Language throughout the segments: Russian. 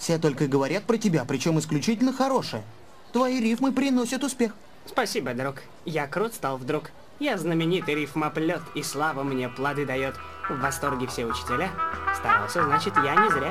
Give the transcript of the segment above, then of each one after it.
Все только говорят про тебя, причем исключительно хорошее. Твои рифмы приносят успех. Спасибо, друг. Я крут стал вдруг. Я знаменитый рифмоплет, и слава мне плоды дает. В восторге все учителя. Старался, значит, я не зря.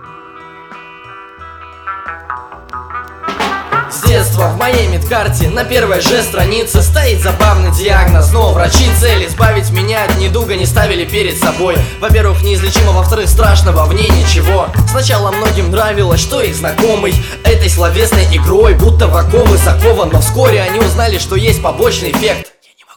С детства в моей медкарте на первой же странице стоит забавный диагноз. Но врачи цель избавить меня от недуга не ставили перед собой. Во-первых, неизлечимо, во-вторых, страшного в ней ничего. Сначала многим нравилось, что их знакомый этой словесной игрой будто в оковы закован. Но вскоре они узнали, что есть побочный эффект.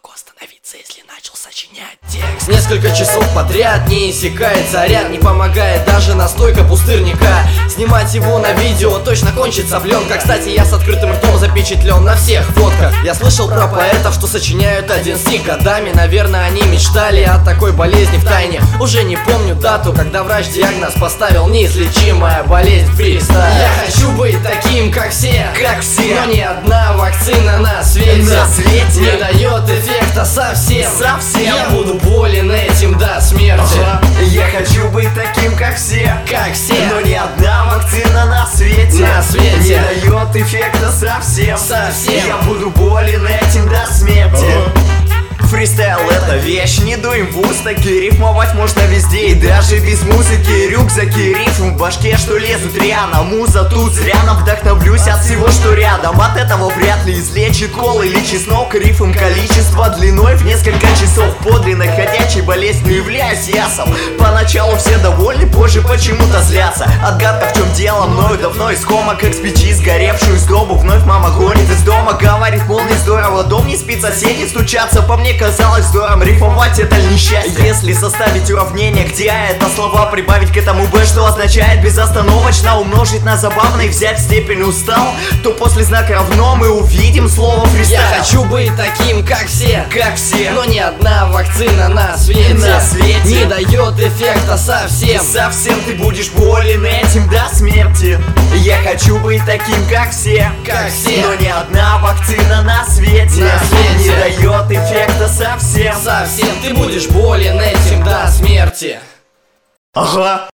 Если начал сочинять текст несколько часов подряд, не иссякает заряд, не помогает даже настойка пустырника. Снимать его на видео точно кончится пленка. Кстати, я с открытым ртом запечатлен на всех фотках. Я слышал про поэтов, что сочиняют один стих годами. Наверное, они мечтали о такой болезни в тайне. Уже не помню дату, когда врач диагноз поставил: неизлечимая болезнь фристайл. Я хочу быть таким, как все, но ни одна вакцина на свете не дает эффекта совсем. Я буду болен этим до смерти. Я хочу быть таким, как все, но ни одна вакцина на свете не дает эффекта совсем. Я буду болен этим до смерти. Фристайл — это вещь, не дуем в устаки. Рифмовать можно везде и даже без музыки. Рюкзаки, рифм в башке, что лезут рьяно. Муза тут зря, но вдохновлюсь от всего, что рядом. От этого вряд ли излечит кол или чеснок. Рифм количество длиной в несколько часов. Подлинно ходячей болезнью являюсь я сам. Поначалу все довольны, позже почему-то злятся. Отгадка, в чем дело, мною давно искома. Как с печи сгоревшую сдобу вновь мама гонит из дома. Говорит, мол, не здорово, дом не спит, соседи стучатся. По мне казалось здорово, рифмовать это несчастье. Если составить уравнение, где это слова, прибавить к этому b, что означает безостановочно, умножить на забавно и взять в степень устал, то после знака равно мы увидим слово фристайл. Я хочу быть таким, как все, но ни одна вакцина на свете не дает эффекта совсем. Ты будешь болен этим до смерти. Я хочу быть таким, как все, но ни одна вакцина на свете не дает эффекта совсем. Ты будешь болен этим до смерти. Ага.